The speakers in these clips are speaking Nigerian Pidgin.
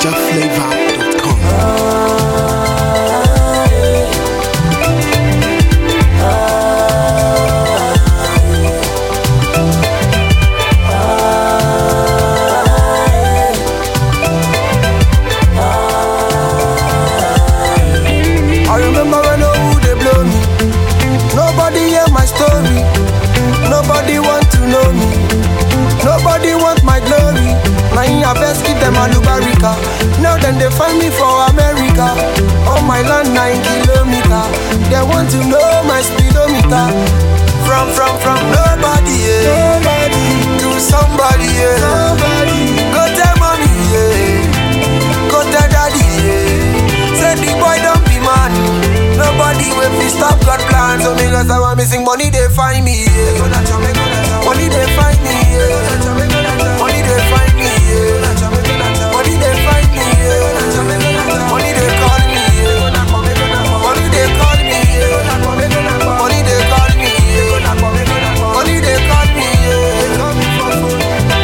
NigerFlavor.com. I remember when they blow me. Nobody hear my story. Nobody want to know me. Nobody want my glory. Now I best keep them a lubarika. Now then they find me for America. On my land 9 kilometer. They want to know my speedometer. From nobody, yeah. Nobody to somebody, yeah. Somebody. Go tell mommy, yeah. Go tell daddy, yeah. Say the boy don't be man. Nobody will be stop God plan. So because I want missing money, they find me, yeah. Money they find me, yeah. Money they find me, yeah. Money they find me, yeah. Money they call me, yeah. Money they call me, yeah. Money they call me, yeah. Money they call me, yeah. Call me for phone.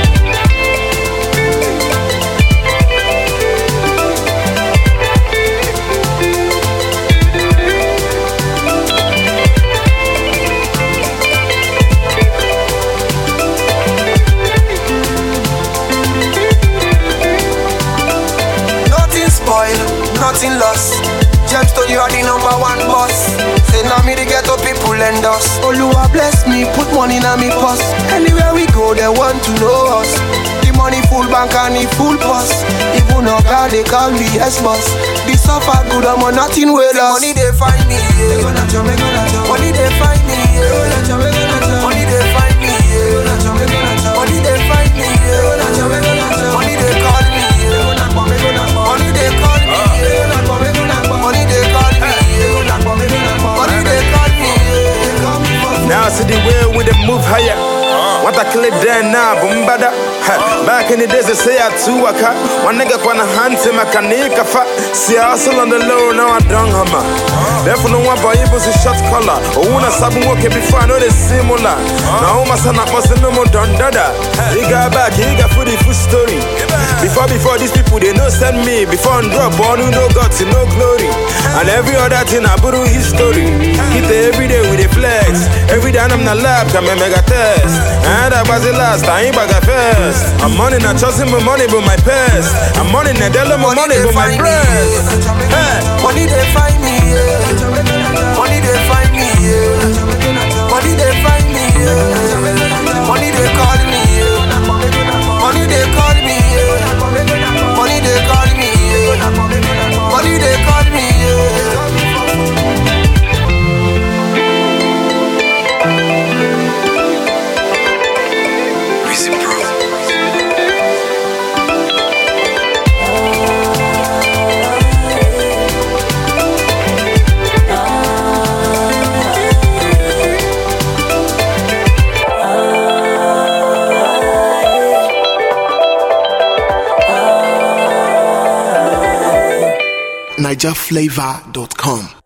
Nothing lost. Gemstone, you are the number one boss. Say now me the ghetto people lend us. Oluwa bless me, put money in me purse. Anywhere we go, they want to know us. The money full bank and the full purse. Even no God, they call me S-boss. The suffer good, I'm on nothing with us. Money they find me, yeah. Money they find me, yeah. Money they find me, yeah. Money they find me, yeah. Money they call me, yeah. Money they call me, yeah. Money they call me, yeah. Money they call me, yeah. Now see the way we they move higher. What I clip there now, boom bada. Back in the days they say I too waka. One nigga wanna hunt him, I can make a fat. See I hustle on the low, now I don't hammer. Therefore no one boy able to shot collar. Oh when I sabun walk before I know they similar. Now my son must no more done dada. He got back, he got food story. Before these people they no send me. Before I drop on who no guts, no glory. And every other thing I put history. Hit every day with a flex. Every day I'm not lab, come and mega test. And I was the last, I ain't back at first. I'm money not trusting my money but my past. I'm money not telling my money but my breast. Money they find me, yeah. Money they find me, yeah. Money they find me, yeah. Money they call me, yeah. Money they call me, yeah. Money they call me, yeah. Money they call me, yeah. NigerFlavor.com.